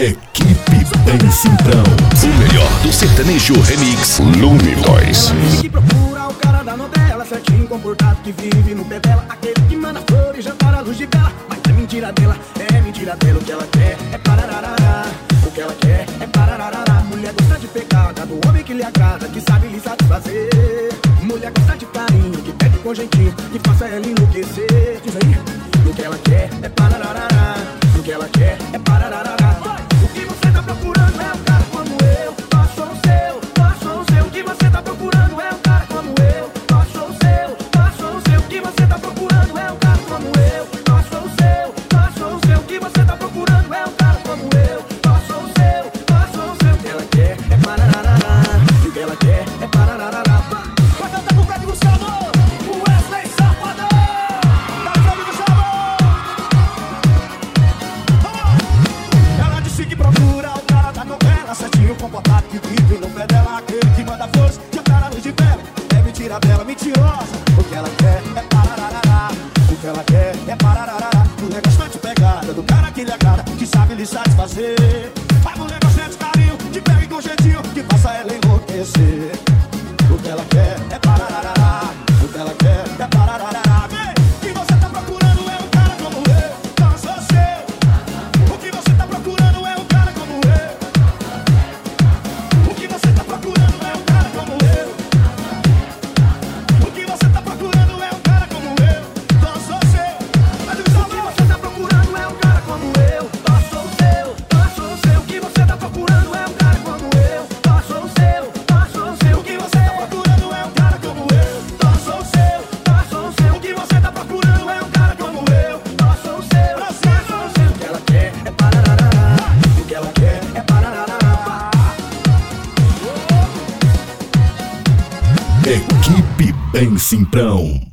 Equipe Bem Simprão. O melhor do sertanejo remix Lume Voz. Que procura o cara da novela, certinho, comportado, que vive no pé dela. Aquele que manda flores, jantar à luz de vela. Mas é mentira dela, o que ela quer é parararará. O que ela quer é parararará. Mulher gosta de pecado, do homem que lhe agrada, que sabe lhe satisfazer. Mulher gosta de carinho, que pede com jeitinho, que faça ela enlouquecer. Diz aí, o que ela quer é parararará. O que ela quer é parararará. O que você tá procurando é um cara como eu. Nós sou o seu. O que você tá procurando é um cara como eu. Nós sou o seu. O que você tá procurando é um cara como eu. Nós sou o seu. O que você tá procurando é um cara como eu. Nós sou o seu. O que ela quer é parararará. O que ela quer é parararará. Vai cantar com o Fred Gustavo, o Wesley Safadão. Dá Fred Gustavo. Ela disse que procura o cara da novela, certinho, comportado, que vive no pé dela. Aquele que manda flores, jantar à luz de vela. É mentira dela, mentirosa. O que ela quer é parararará. O que ela quer é parararará. Mulher bastante pegada, do cara que lhe agrada, que sabe lhe satisfazer. Vai mulher bastante carinho, que pegue com jeitinho, que faça ela enlouquecer. O que ela quer é parararará. O que ela quer é parararará. O que você tá procurando é um cara como eu. Não sou seu. O que você tá procurando é um cara como eu. O que você tá procurando é um cara como eu. O que você tá procurando é um cara como eu. Não sou seu. O que você tá procurando é um cara como eu. Não sou seu. O que você tá procurando é um cara como eu. Não sou seu. O que você tá procurando é um cara como eu. Não sou seu. O que você tá procurando é um cara como eu. Não sou seu. O que ela quer é parararará. O que ela quer é parararará. Equipe Bem Simprão.